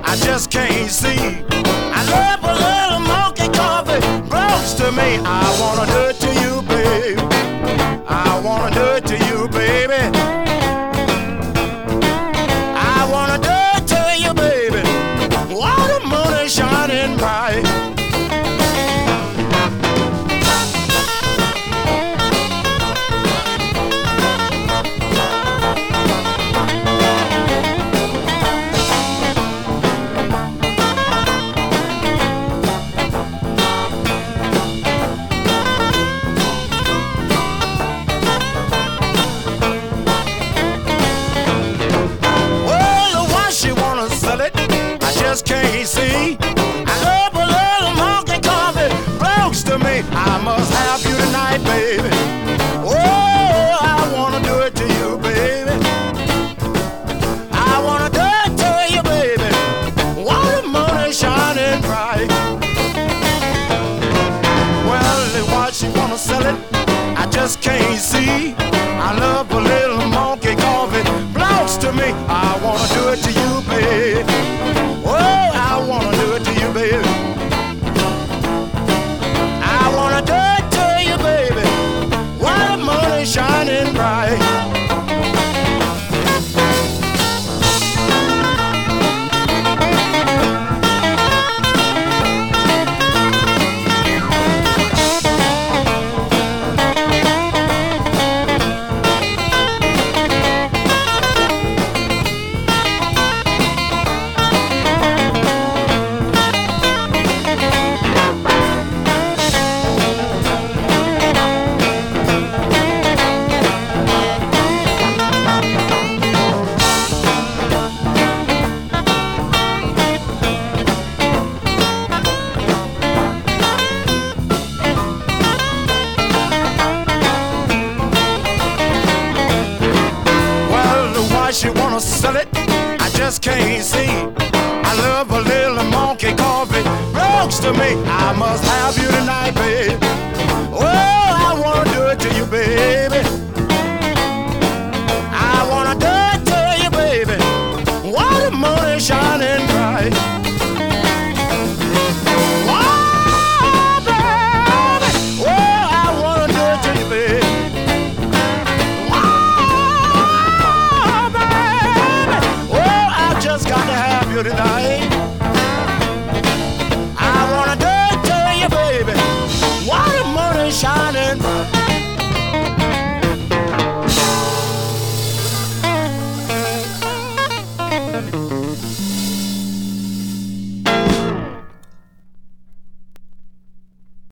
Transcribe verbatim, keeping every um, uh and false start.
I just can't see. I love a little monkey coffee close to me. I wanna do it to you, baby. I wanna do it to you, baby. I wanna do it to you, baby. While the moon is shining bright. Can't see. I love a little monkey coffee close to me. I must have you tonight, baby. Oh, I wanna do it to you, baby. I wanna do it to you, baby. While the moon is shining bright. Well, why she wanna sell it? I just can't see. I love a little monkey coffee close to me. I wanna do it to you, baby. I wanna do it to you, baby. I wanna do it to you, baby. While the moon is shining bright. She wanna sell it, I just can't see. I love a little monkey coffee close to me. I must have you tonight, baby. Oh, I wanna do it to you, baby. I wanna do it to you, baby. While the moon is shining bright. Oh, baby. Oh, I wanna do it to you, baby. Got to have you tonight.